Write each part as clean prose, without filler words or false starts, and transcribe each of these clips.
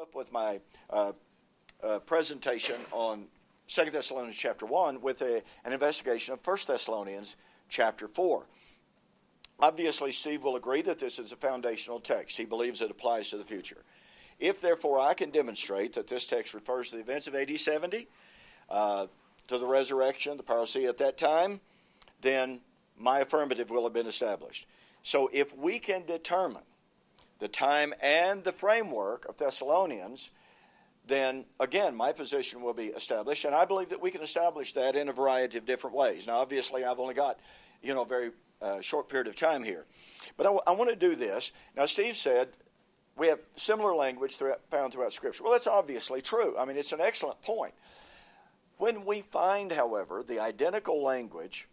up with my presentation on 2 Thessalonians chapter 1 with an investigation of 1 Thessalonians chapter 4. Obviously, Steve will agree that this is a foundational text. He believes it applies to the future. If, therefore, I can demonstrate that this text refers to the events of AD 70, to the resurrection, the parousia at that time, then my affirmative will have been established. So if we can determine the time and the framework of Thessalonians, then, again, my position will be established. And I believe that we can establish that in a variety of different ways. Now, obviously, I've only got, a very short period of time here. But I want to do this. Now, Steve said we have similar language found throughout Scripture. Well, that's obviously true. I mean, it's an excellent point. When we find, however, the identical language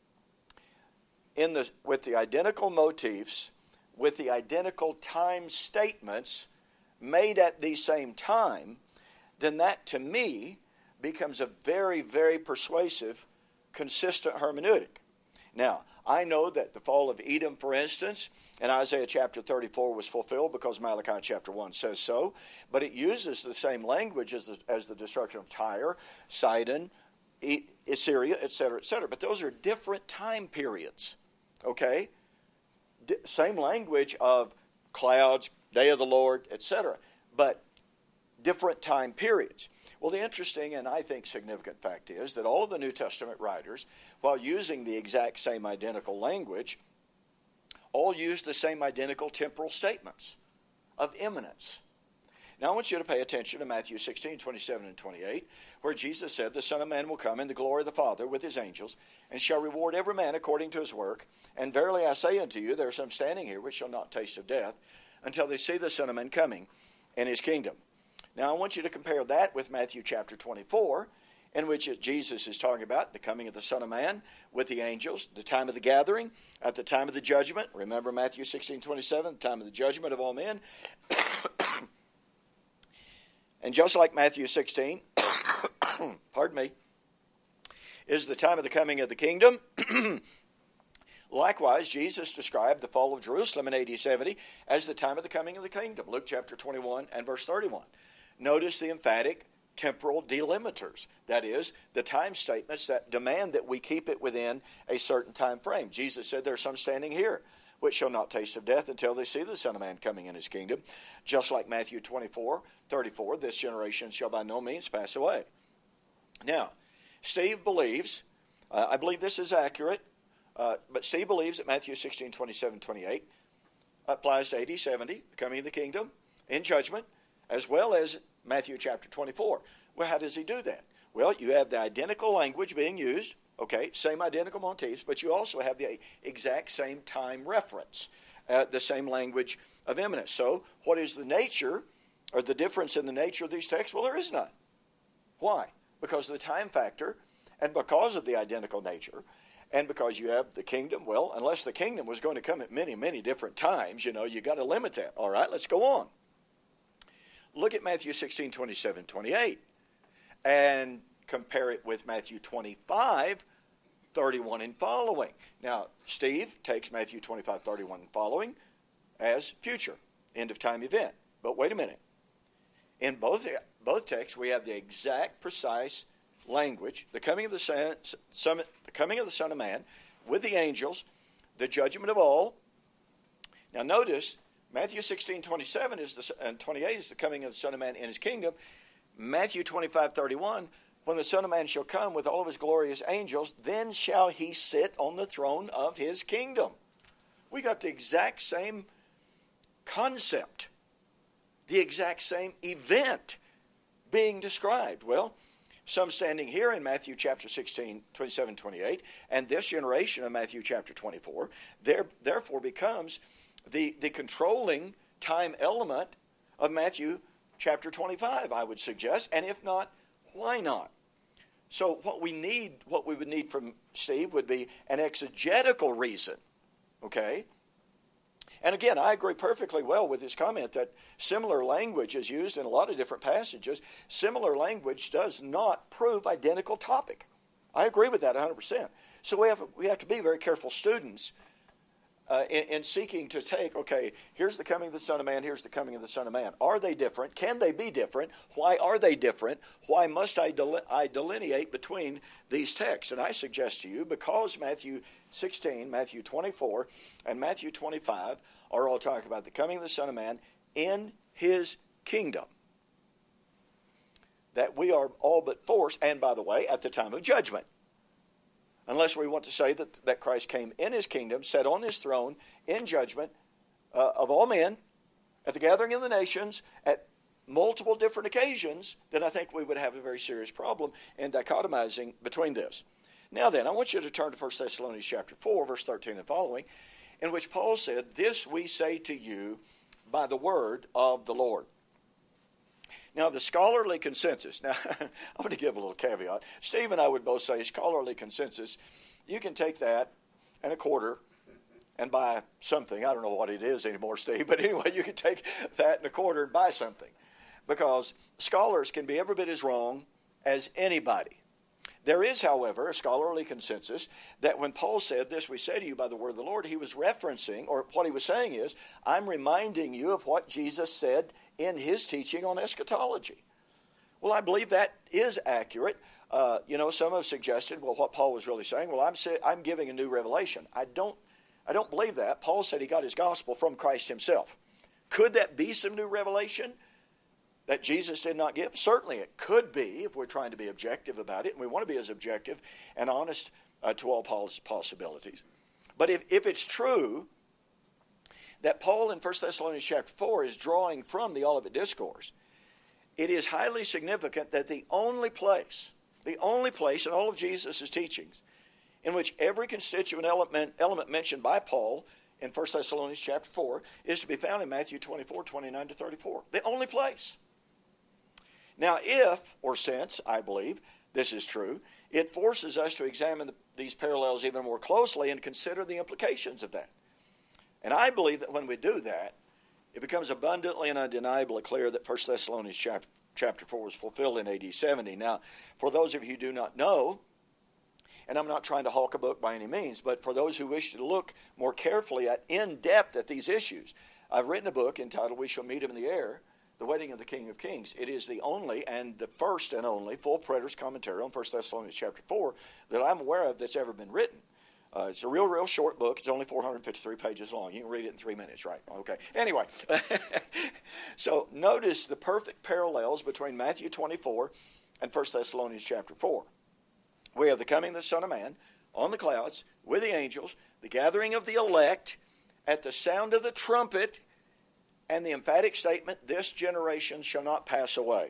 with the identical motifs, with the identical time statements made at the same time, then that, to me, becomes a very, very persuasive, consistent hermeneutic. Now, I know that the fall of Edom, for instance, in Isaiah chapter 34 was fulfilled because Malachi chapter 1 says so, but it uses the same language as the destruction of Tyre, Sidon, Assyria, etc., etc. But those are different time periods, okay? Same language of clouds, day of the Lord, etc., but different time periods. Well, the interesting and I think significant fact is that all of the New Testament writers, while using the exact same identical language, all use the same identical temporal statements of imminence. Now I want you to pay attention to Matthew 16, 27 and 28, where Jesus said, "The Son of Man will come in the glory of the Father with his angels, and shall reward every man according to his work. And verily I say unto you, there are some standing here which shall not taste of death, until they see the Son of Man coming in his kingdom." Now I want you to compare that with Matthew chapter 24, in which Jesus is talking about the coming of the Son of Man with the angels, the time of the gathering, at the time of the judgment. Remember Matthew 16, 27, the time of the judgment of all men. And just like Matthew 16, pardon me, is the time of the coming of the kingdom, likewise, Jesus described the fall of Jerusalem in AD 70 as the time of the coming of the kingdom. Luke chapter 21 and verse 31. Notice the emphatic temporal delimiters. That is, the time statements that demand that we keep it within a certain time frame. Jesus said, "There are some standing here which shall not taste of death until they see the Son of Man coming in his kingdom." Just like Matthew 24, 34, "This generation shall by no means pass away." Now, Steve believes, I believe this is accurate, but Steve believes that Matthew 16, 27, 28 applies to AD 70, the coming of the kingdom, in judgment, as well as Matthew chapter 24. Well, how does he do that? Well, you have the identical language being used, okay, same identical motifs, but you also have the exact same time reference, the same language of imminence. So, what is the nature, or the difference in the nature of these texts? Well, there is none. Why? Because of the time factor, and because of the identical nature, and because you have the kingdom. Well, unless the kingdom was going to come at many, many different times, you got to limit that. All right, let's go on. Look at Matthew 16, 27, 28, and compare it with Matthew 25, 31 and following. Now, Steve takes Matthew 25, 31 and following as future, end of time event. But wait a minute. In both texts, we have the exact, precise language: the coming of the Son of Man with the angels, the judgment of all. Now, notice Matthew 16, 27 and 28 is the coming of the Son of Man in his kingdom. Matthew 25, 31, "When the Son of Man shall come with all of his glorious angels, then shall he sit on the throne of his kingdom." We got the exact same concept, the exact same event being described. Well, some standing here in Matthew chapter 16, 27, 28, and this generation of Matthew chapter 24, therefore becomes the controlling time element of Matthew chapter 25, I would suggest. And if not, why not? So what we would need from Steve would be an exegetical reason, okay? And again, I agree perfectly well with his comment that similar language is used in a lot of different passages. Similar language does not prove identical topic. I agree with that 100%. So we have to be very careful students in seeking to take, okay, here's the coming of the Son of Man, here's the coming of the Son of Man. Are they different? Can they be different? Why are they different? Why must I delineate between these texts? And I suggest to you, because Matthew 16, Matthew 24, and Matthew 25 are all talking about the coming of the Son of Man in his kingdom, that we are all but forced, and by the way, at the time of judgment. Unless we want to say that Christ came in his kingdom, sat on his throne in judgment of all men, at the gathering of the nations, at multiple different occasions, then I think we would have a very serious problem in dichotomizing between this. Now then, I want you to turn to 1 Thessalonians chapter 4, verse 13 and following, in which Paul said, "This we say to you by the word of the Lord." Now, the scholarly consensus, now, I'm going to give a little caveat. Steve and I would both say scholarly consensus, you can take that and a quarter and buy something. I don't know what it is anymore, Steve, but anyway, you can take that and a quarter and buy something. Because scholars can be every bit as wrong as anybody. There is, however, a scholarly consensus that when Paul said, "This we say to you by the word of the Lord," he was referencing, or what he was saying is, I'm reminding you of what Jesus said in his teaching on eschatology. Well, I believe that is accurate. Some have suggested, well, what Paul was really saying, well, I'm giving a new revelation. I don't believe that. Paul said he got his gospel from Christ himself. Could that be some new revelation that Jesus did not give? Certainly it could be, if we're trying to be objective about it, and we want to be as objective and honest to all possibilities. But if it's true that Paul in 1 Thessalonians chapter 4 is drawing from the Olivet Discourse, it is highly significant that the only place in all of Jesus' teachings in which every constituent element mentioned by Paul in 1 Thessalonians chapter 4 is to be found in Matthew 24, 29 to 34. The only place. Now, since, I believe, this is true, it forces us to examine these parallels even more closely and consider the implications of that. And I believe that when we do that, it becomes abundantly and undeniably clear that 1 Thessalonians chapter 4 was fulfilled in AD 70. Now, for those of you who do not know, and I'm not trying to hawk a book by any means, but for those who wish to look more carefully in depth at these issues, I've written a book entitled "We Shall Meet Him in the Air, The Wedding of the King of Kings." It is the only and the first and only full preterist commentary on 1 Thessalonians chapter 4 that I'm aware of that's ever been written. It's a real short book. It's only 453 pages long. You can read it in 3 minutes, right? Okay. Anyway, so notice the perfect parallels between Matthew 24 and 1 Thessalonians chapter 4. We have the coming of the Son of Man on the clouds with the angels, the gathering of the elect at the sound of the trumpet, and the emphatic statement, "This generation shall not pass away."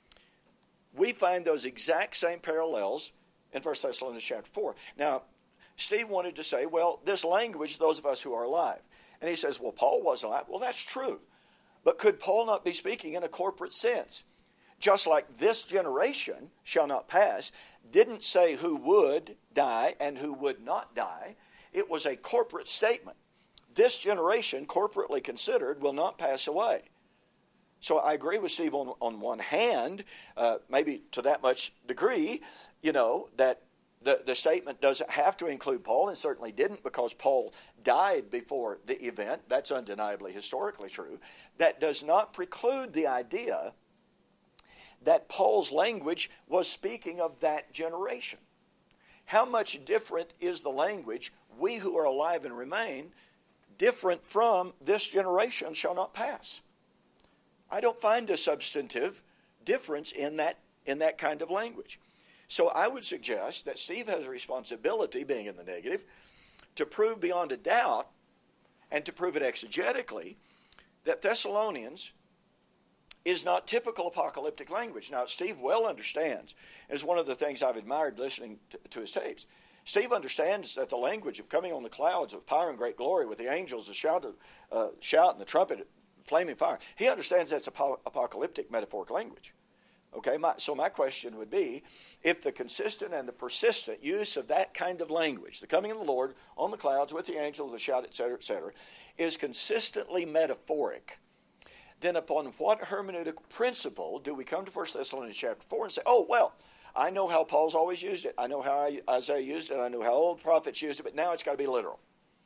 We find those exact same parallels in 1 Thessalonians chapter 4. Now, Steve wanted to say, well, this language, those of us who are alive. And he says, well, Paul was alive. Well, that's true. But could Paul not be speaking in a corporate sense? Just like "this generation shall not pass" didn't say who would die and who would not die. It was a corporate statement. This generation, corporately considered, will not pass away. So I agree with Steve on one hand, maybe to that much degree, that the statement doesn't have to include Paul, and certainly didn't, because Paul died before the event. That's undeniably historically true. That does not preclude the idea that Paul's language was speaking of that generation. How much different is the language, "we who are alive and remain," different from "this generation shall not pass"? I don't find a substantive difference in that kind of language. So I would suggest that Steve has a responsibility, being in the negative, to prove beyond a doubt, and to prove it exegetically, that Thessalonians is not typical apocalyptic language. Now, Steve well understands, is one of the things I've admired listening to his tapes. Steve understands that the language of coming on the clouds with power and great glory, with the angels, the shout and the trumpet, flaming fire. He understands that's apocalyptic metaphoric language. Okay, so my question would be, if the consistent and the persistent use of that kind of language, the coming of the Lord on the clouds with the angels, the shout, etc., is consistently metaphoric, then upon what hermeneutic principle do we come to 1 Thessalonians chapter 4 and say, oh, well, I know how Paul's always used it. I know how Isaiah used it. I know how all the prophets used it, but now it's got to be literal.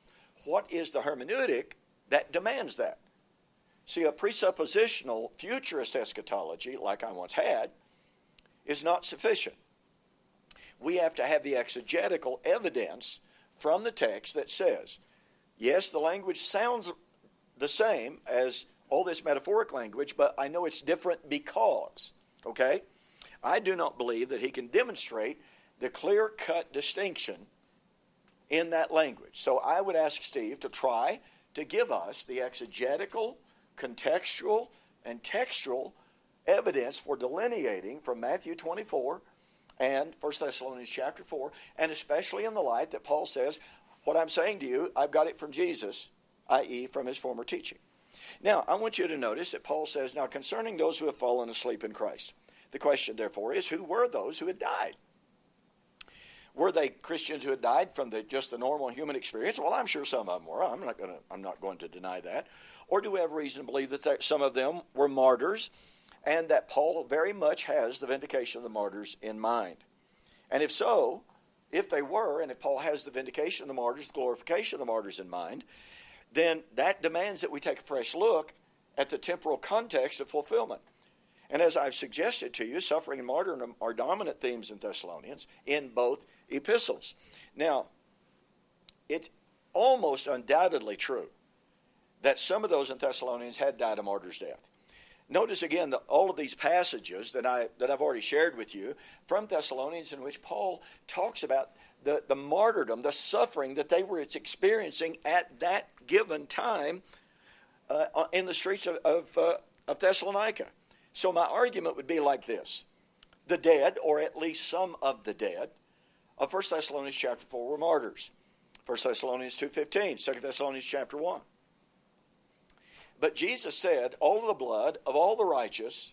what is the hermeneutic that demands that? See, a presuppositional futurist eschatology, like I once had, is not sufficient. We have to have the exegetical evidence from the text that says, yes, the language sounds the same as all this metaphoric language, but I know it's different because, okay? I do not believe that he can demonstrate the clear-cut distinction in that language. So I would ask Steve to try to give us the exegetical, contextual, and textual evidence for delineating from Matthew 24 and 1 Thessalonians chapter 4, and especially in the light that Paul says, what I'm saying to you, I've got it from Jesus, i.e. from his former teaching. Now, I want you to notice that Paul says, now concerning those who have fallen asleep in Christ, the question therefore is, who were those who had died? Were they Christians who had died from just the normal human experience? Well, I'm sure some of them were. I'm not going to deny that. Or do we have reason to believe that some of them were martyrs, and that Paul very much has the vindication of the martyrs in mind? And if so, if they were, and if Paul has the vindication of the martyrs, the glorification of the martyrs in mind, then that demands that we take a fresh look at the temporal context of fulfillment. And as I've suggested to you, suffering and martyrdom are dominant themes in Thessalonians in both epistles. Now, it's almost undoubtedly true that some of those in Thessalonians had died a martyr's death. Notice again that all of these passages that I've already shared with you from Thessalonians, in which Paul talks about the martyrdom, the suffering that they were experiencing at that given time in the streets of Thessalonica. So my argument would be like this. The dead, or at least some of the dead, of 1 Thessalonians chapter 4 were martyrs. 1 Thessalonians 2:15, 2 Thessalonians chapter 1. But Jesus said, all of the blood of all the righteous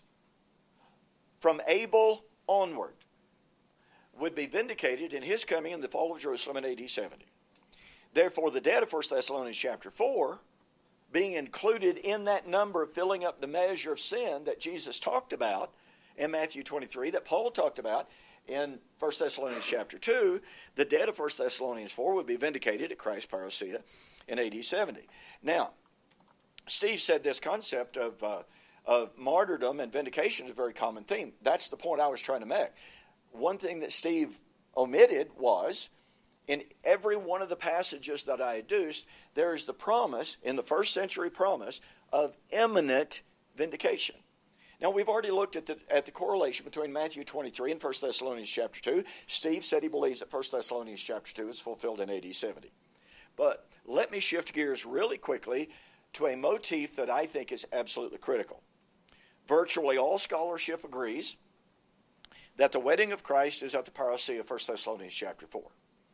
from Abel onward would be vindicated in his coming in the fall of Jerusalem in AD 70. Therefore, the dead of 1 Thessalonians chapter 4, being included in that number, filling up the measure of sin that Jesus talked about in Matthew 23, that Paul talked about in 1 Thessalonians chapter 2, the dead of 1 Thessalonians 4 would be vindicated at Christ's parousia in AD 70. Now, Steve said this concept of martyrdom and vindication is a very common theme. That's the point I was trying to make. One thing that Steve omitted was, in every one of the passages that I adduced, there is the promise, in the first century promise, of imminent vindication. Now, we've already looked at the correlation between Matthew 23 and 1 Thessalonians chapter 2. Steve said he believes that 1 Thessalonians chapter 2 is fulfilled in AD 70. But let me shift gears really quickly to a motif that I think is absolutely critical. Virtually all scholarship agrees that the wedding of Christ is at the parousia of 1 Thessalonians chapter 4.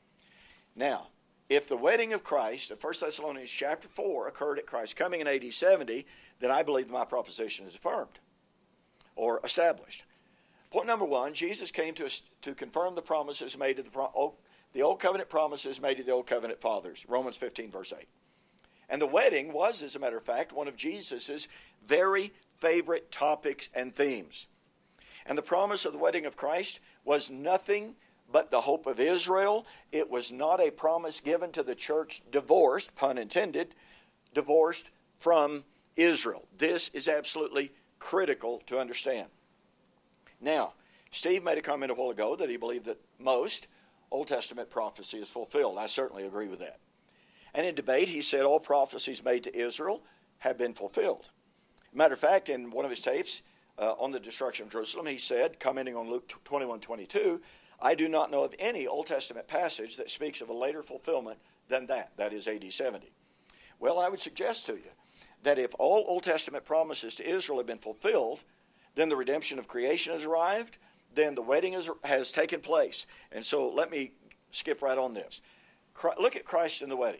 Now, if the wedding of Christ of 1 Thessalonians chapter 4 occurred at Christ's coming in AD 70, then I believe my proposition is affirmed or established. Point number one, Jesus came to confirm the promises made to the Old Covenant promises made to the Old Covenant fathers, Romans 15, verse 8. And the wedding was, as a matter of fact, one of Jesus' very favorite topics and themes. And the promise of the wedding of Christ was nothing but the hope of Israel. It was not a promise given to the church divorced, pun intended, divorced from Israel. This is absolutely critical to understand. Now, Steve made a comment a while ago that he believed that most Old Testament prophecy is fulfilled. I certainly agree with that. And in debate, he said all prophecies made to Israel have been fulfilled. Matter of fact, in one of his tapes on the destruction of Jerusalem, he said, commenting on Luke 21:22, I do not know of any Old Testament passage that speaks of a later fulfillment than that is AD 70. Well, I would suggest to you that if all Old Testament promises to Israel have been fulfilled, then the redemption of creation has arrived, then the wedding has taken place. And so let me skip right on this. Look at Christ in the wedding.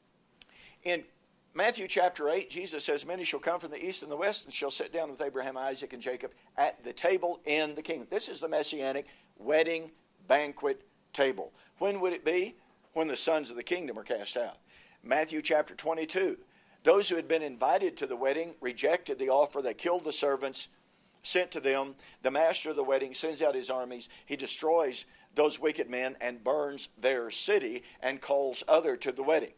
In Matthew chapter 8, Jesus says, many shall come from the east and the west and shall sit down with Abraham, Isaac, and Jacob at the table in the kingdom. This is the messianic wedding banquet table. When would it be? When the sons of the kingdom are cast out. Matthew chapter 22. Those who had been invited to the wedding rejected the offer. They killed the servants, sent to them. The master of the wedding sends out his armies. He destroys those wicked men and burns their city and calls other to the wedding.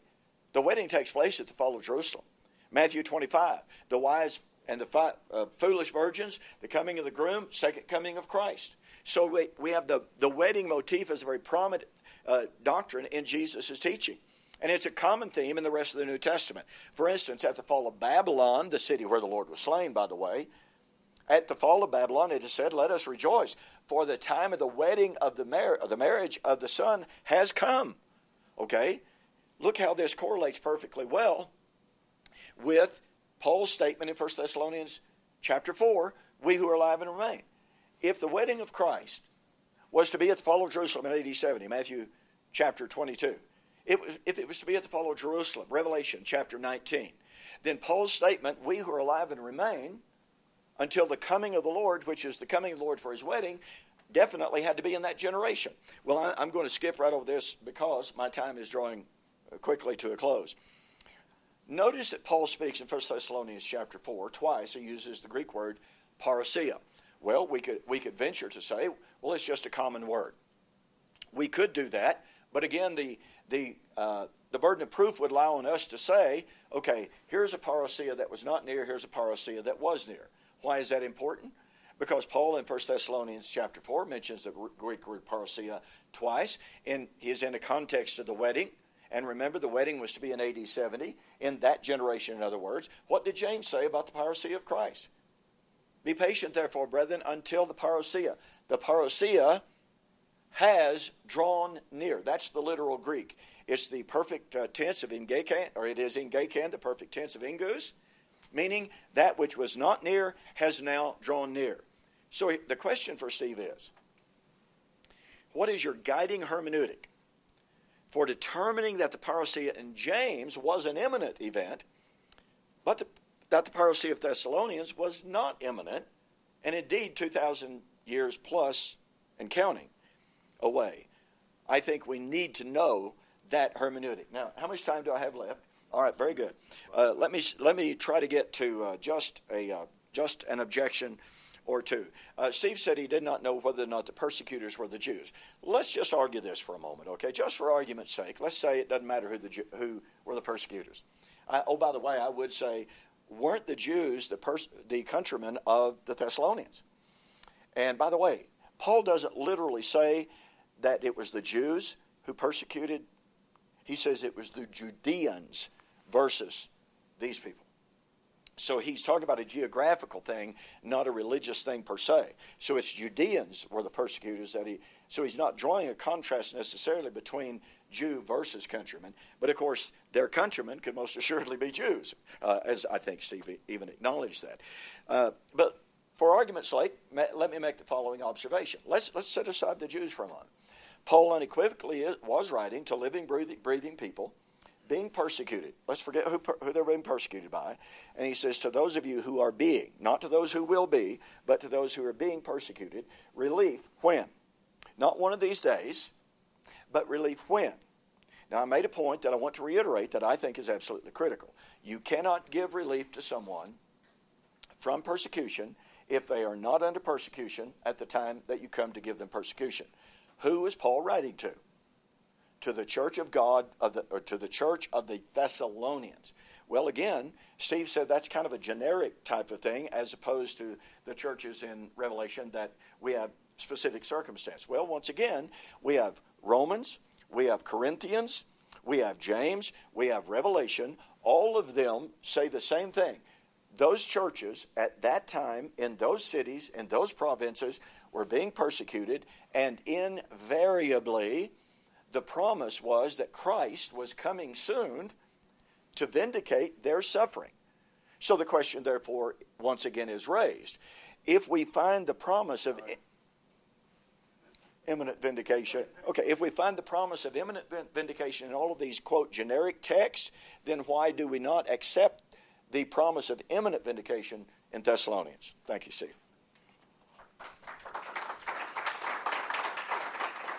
The wedding takes place at the fall of Jerusalem. Matthew 25, the wise and the foolish virgins, the coming of the groom, second coming of Christ. So we have the wedding motif as a very prominent doctrine in Jesus' teaching. And it's a common theme in the rest of the New Testament. For instance, at the fall of Babylon, the city where the Lord was slain, by the way, at the fall of Babylon, it is said, let us rejoice, for the time of the wedding of the marriage of the Son has come. Okay? Look how this correlates perfectly well with Paul's statement in 1 Thessalonians chapter 4, we who are alive and remain. If the wedding of Christ was to be at the fall of Jerusalem in AD 70, Matthew chapter 22, if it was to be at the fall of Jerusalem, Revelation chapter 19, then Paul's statement, we who are alive and remain, until the coming of the Lord, which is the coming of the Lord for his wedding, definitely had to be in that generation. Well, I'm going to skip right over this because my time is drawing quickly to a close. Notice that Paul speaks in 1 Thessalonians chapter 4, twice he uses the Greek word parousia. Well, we could venture to say, well, it's just a common word. We could do that, but again, the burden of proof would allow on us to say, okay, here's a parousia that was not near, here's a parousia that was near. Why is that important? Because Paul in 1 Thessalonians chapter 4 mentions the Greek word parousia twice. He's in the context of the wedding. And remember, the wedding was to be in AD 70. In that generation, in other words. What did James say about the parousia of Christ? Be patient, therefore, brethren, until the parousia. The parousia has drawn near. That's the literal Greek. It's the perfect tense of engekan, or it is engekan, the perfect tense of engus, meaning that which was not near has now drawn near. So the question for Steve is, what is your guiding hermeneutic for determining that the parousia in James was an imminent event, but that the parousia of Thessalonians was not imminent, and indeed 2,000 years plus and counting away? I think we need to know that hermeneutic. Now, how much time do I have left? All right, very good. Let me try to get to just an objection or two. Steve said he did not know whether or not the persecutors were the Jews. Let's just argue this for a moment, okay? Just for argument's sake, let's say it doesn't matter who were the persecutors. By the way, I would say, weren't the Jews the countrymen of the Thessalonians? And by the way, Paul doesn't literally say that it was the Jews who persecuted. He says it was the Judeans versus these people. So he's talking about a geographical thing, not a religious thing per se. So it's Judeans were the persecutors so he's not drawing a contrast necessarily between Jew versus countrymen. But of course, their countrymen could most assuredly be Jews, as I think Steve even acknowledged that. But for argument's sake, let me make the following observation. Let's set aside the Jews for a moment. Paul unequivocally was writing to living, breathing people being persecuted. Let's forget who they're being persecuted by. And he says, to those of you who are being, not to those who will be, but to those who are being persecuted, relief when? Not one of these days, but relief when? Now, I made a point that I want to reiterate that I think is absolutely critical. You cannot give relief to someone from persecution if they are not under persecution at the time that you come to give them persecution. Who is Paul writing to? To the church of God, to the church of the Thessalonians. Well, again, Steve said that's kind of a generic type of thing as opposed to the churches in Revelation that we have specific circumstance. Well, once again, we have Romans, we have Corinthians, we have James, we have Revelation. All of them say the same thing. Those churches at that time in those cities, in those provinces, were being persecuted, and invariably the promise was that Christ was coming soon to vindicate their suffering. So the question, therefore, once again is raised. If we find the promise of imminent vindication, if we find the promise of imminent vindication in all of these, quote, generic texts, then why do we not accept the promise of imminent vindication in Thessalonians? Thank you, Steve.